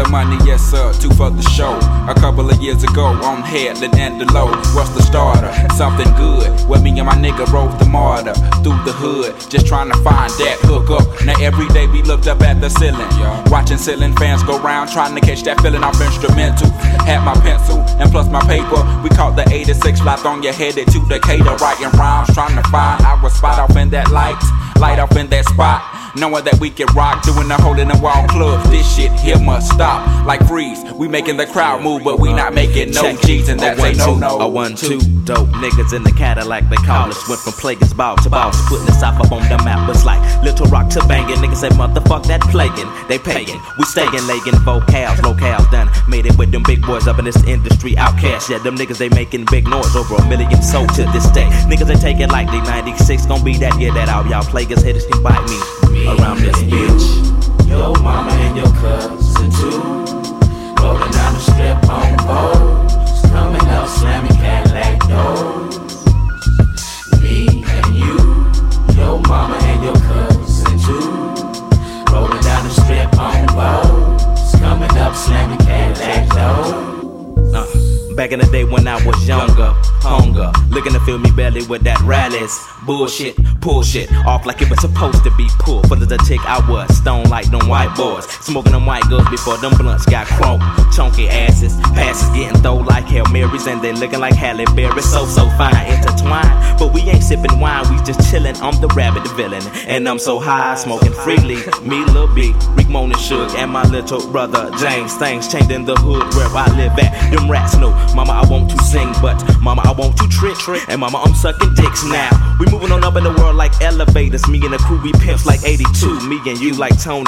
the money, yes sir, two for the show. A couple of years ago, on Headland and the low. What's the starter? Something good. Well, me and my nigga rode the martyr through the hood, just trying to find that hook up. Now every day we looked up at the ceiling, watching ceiling fans go round, trying to catch that feeling off instrumental. Had my pencil and plus my paper. We caught the 86 lot on your headed to Decatur, writing rhymes, trying to find our spot off in that light off in that spot. Knowing that we can rock, doing the hole in the wall club. This shit here must stop. Like Freeze, we making the crowd move, but we not making no G's, and that's a no-no. A 1-2, dope niggas in the Cadillac, they call us. Went from Plague's ball to boss, putting the South up on the map. It's like Little Rock to banging. Niggas say motherfuck that plaguing. They paying, we staying, lagging vocals, locales done. Made it with them big boys up in this industry, outcast. Yeah, them niggas they making big noise, over 1 million sold to this day. Niggas they take it like they 96 gon' be that year that all y'all plaguers haters can bite me. Around this bitch, your mama and your cousin too, rolling down the strip on boats, coming up slamming Cadillac doors. Me and you, your mama and your cousin too, rolling down the strip on boats, coming up slamming Cadillac doors. Back in the day when I was younger, hunger, looking to fill me belly with that rallies. Bullshit, pull shit off like it was supposed to be pulled. For the tick, I was stone like them white boys, smoking them white girls before them blunts got crunk. Chunky asses, passes getting throw like Hail Marys, and they looking like Halle Berry. So fine, intertwined, but we ain't sipping wine, we just chillin'. I'm the rabbit villain, and I'm so high, smoking freely. Me, Lil B, Rick Moan and Suge, and my little brother James. Things changed in the hood where I live at. Them rats know, mama, I want to sing, but mama, I want to trick, and mama, I'm sucking dicks now. We moving on up in the world like elevators. Me and the crew, we pimps like 82. Me and you like Tone.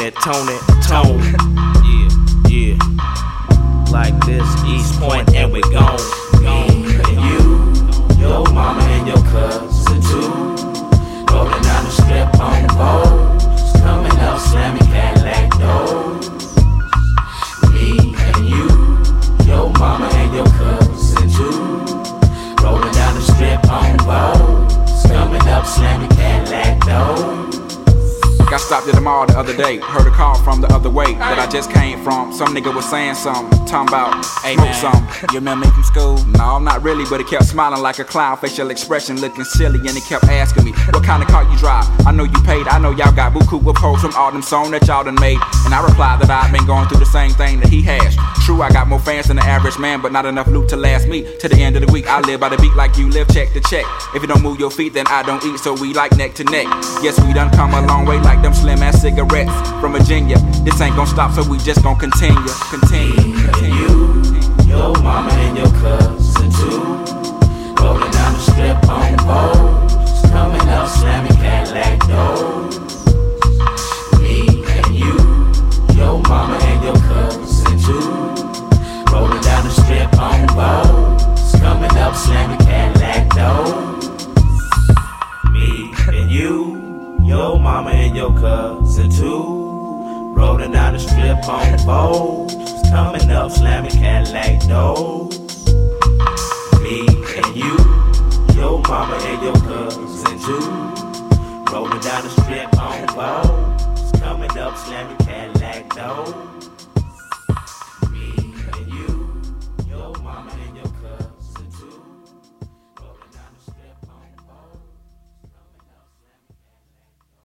Yeah. Like this, East Point, and we gone. Me and you, your mama and your cousin too, rolling down the strip on boats, coming up slamming Cadillac doors. Me and you, your mama and your cousin too, rolling down the strip on boats, coming up slamming Cadillac doors. Got stopped at the mall the other day, heard a call from the other way that I just came from. Some nigga was saying something, talking about, hey man, you remember me from school? No, not really, but he kept smiling like a clown, facial expression looking silly, and he kept asking me, what kind of car you drive? I know you paid, I know y'all got buku with posts from all them songs that y'all done made. And I replied that I've been going through the same thing that he has. True, I got more fans than the average man, but not enough loot to last me to the end of the week. I live by the beat like you live, check to check. If you don't move your feet, then I don't eat, so we like neck to neck. Yes, we done come a long way like them slim ass cigarettes from Virginia. This ain't gon' stop, so we just gon' continue. You, your mama and your cousin too, rolling down the strip on boats, coming up slamming Cadillac doors. Me and you, your mama and your cousin too, rolling down the strip on boats, coming up slamming Cadillac doors. Me and you, your mama and your cousin too, rolling down the strip on boats, coming up slamming Cadillac doors.